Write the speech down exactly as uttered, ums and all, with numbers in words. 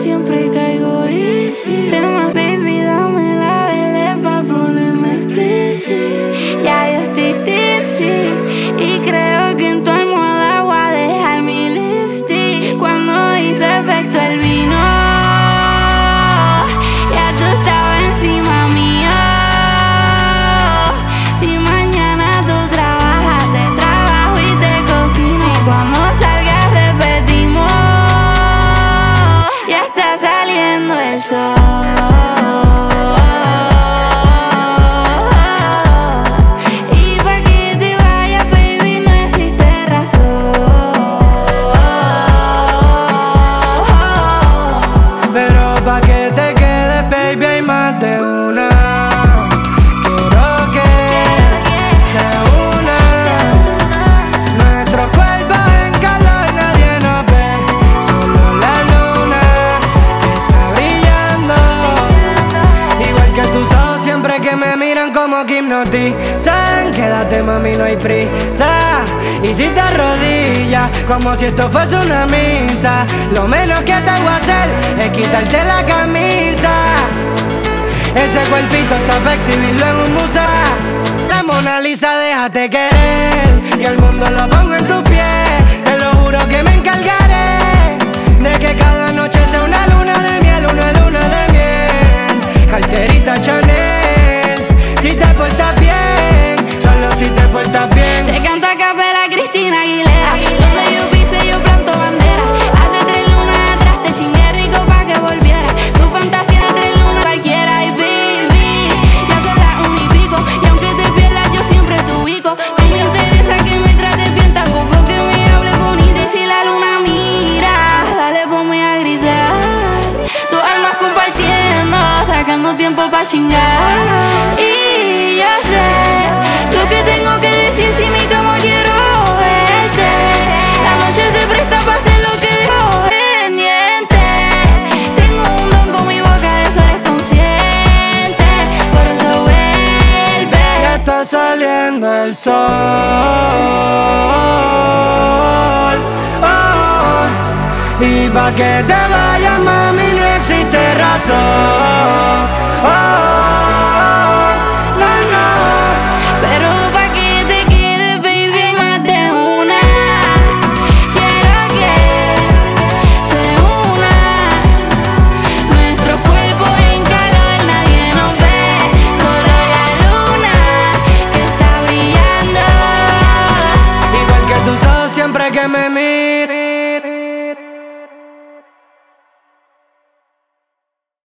siempre caigo easy. Temas, baby, dame la vele pa' ponerme explicit. Ya yo estoy tipsy y creo que en tu almohada voy a dejar mi lipstick. Cuando hizo efecto el vino, ya tú estabas encima mío. Si mañana tú trabajas, te trabajo y te cocino. Y cuando salgas repetimos. Ya está saliendo el sol. Y pa' que te vayas, baby, no existe razón. Pero pa' que te quedes, baby, hay más de una. Quiero que se una. Nuestros cuerpos en calor, nadie nos ve. Solo la luna que está brillando. Igual que tus ojos siempre que me miran como que hipnotizan. Quédate, mami, no hay prisa. Y si te arrodillas, como si esto fuese una misa, lo menos que te voy a hacer es quitarte la camisa. Ese cuerpito está pa' exhibirlo en un museo. La Mona Lisa, déjate querer y el mundo lo pongo en tus pies. Te lo juro que me encargaré de que cada noche sea una luna de miel, una luna de miel. Carterita Chanel, si te portas bien, solo si te portas bien. Te canto a capela Cristina Aguilera. Donde yo pise yo planto bandera. Hace tres lunas atrás te chingué rico pa' que volviera. Tu fantasía de tres lunas cualquiera. Y baby, ya son las una y pico. Y aunque te pierdas yo siempre te ubico. No me interesa que me trates bien, tampoco que me hables bonito. Y si la luna mira, dale ponme a gritar. Dos almas compartiendo, sacando tiempo pa' chingar. Y yo sé lo que tengo que decir si mi cama quiero verte. La noche se presta pa' hacer lo que dejo pendiente. Tengo un don con mi boca, de eso eres consciente. Por eso vuelve. Ya está saliendo el sol. Oh, y pa' que te vayas, mami, no existe razón. Oh, no, no. Pero pa' que te quedes, baby, hay más de una. Quiero que se una. Nuestros cuerpos en calor, nadie nos ve. Solo la luna que está brillando. Igual que tus ojos siempre que me miras.